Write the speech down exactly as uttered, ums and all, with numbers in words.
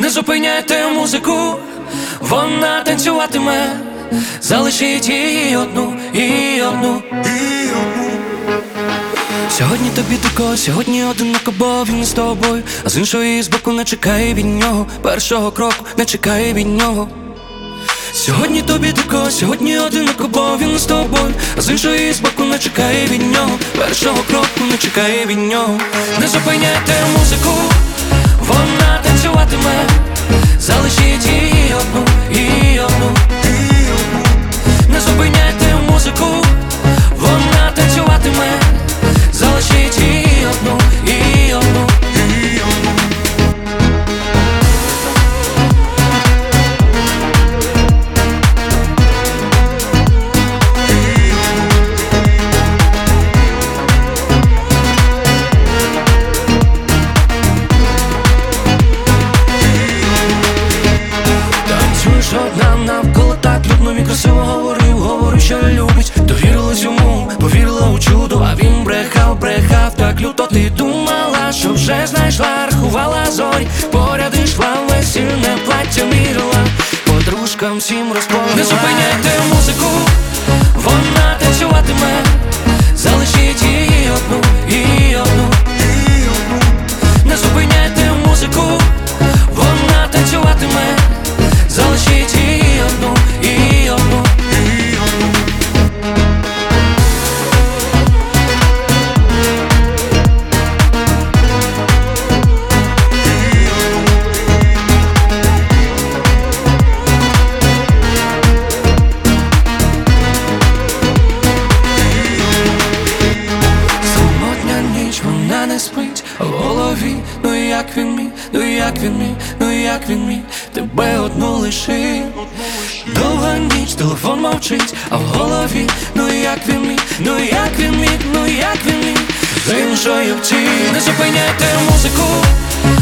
Не зупиняйте музику, вона танцюватиме. Залишіть її одну, і одну, і одну. Сьогодні тобі тако, сьогодні одиноко, бо він з тобою. А з іншої збоку не чекає від нього першого кроку, не чекає від нього. Сьогодні тобі тако, сьогодні одиноко, бо він з тобою. А з іншої збоку не чекає від нього першого кроку, не чекає від нього. Не зупиняйте музику, вона танцюватиме. Залишіть її одну, і одну, і одну. Не зупиняйте музику, вона танцюватиме. Залишіть її одну, і одну, і одну. Танцюєш одна навколо так людно, він красиво говорив, говорив, що любить. Довірилась йому, повірила у чудо, а він брехав, брехав так люто. Ти думала, що вже знайшла, рахувала зорі, поряд ішла, весільне плаття мірила, подружкам всім розповіла. Не зупиняйте музику, вона танцюватиме. Залишіть її одну, і одну, і одну. Не зупиняйте музику, вона танцюватиме. Залишіть її одну, і одну, і одну. Самотня ніч, вона не спить, а в голові, ну як він міг, ну як він міг, ну як він міг тебе одну лишив. Довга ніч, телефон мовчить, а в голові, ну як він міг, ну як він міг, ну як він міг з іншою втік. Не зупиняйте музику,